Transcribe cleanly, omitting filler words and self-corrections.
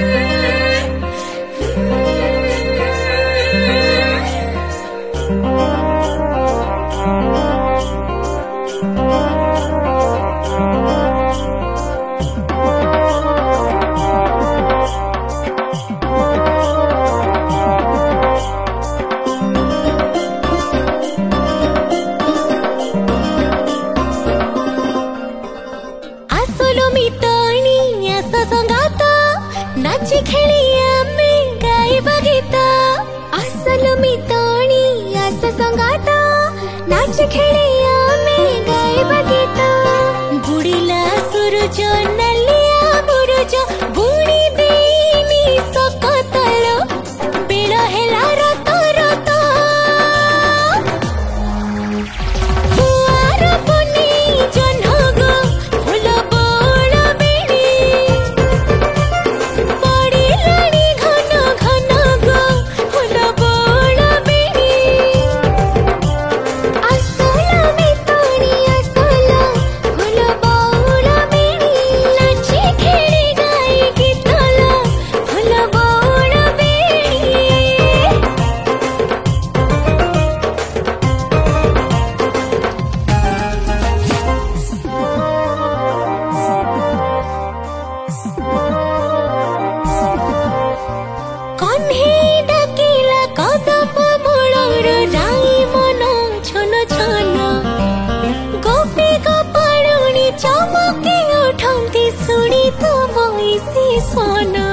नाची खेली आम्ही गायबा गीत असल मिताणी अस संगात नाची खेली आम्ही गायबा गीत बुडीला सूरज नलिया बुरुज बुडी देनी सकतल बेळ हेला रत रत फुआर पुनी जन्ह गो फुल बोळ बेणी पडिलाणी घन घन गो फुल बोळ बेणी असल मिताणी असल फुल बोळ बेणी नाची खेळी गाई गीतल फुल बोळ बेणी कन्हे डाकिला कदम मूलर जाई मन छन छन गोपी गोपाळुणी चमके उठन्ती शुणी तो बइसी सन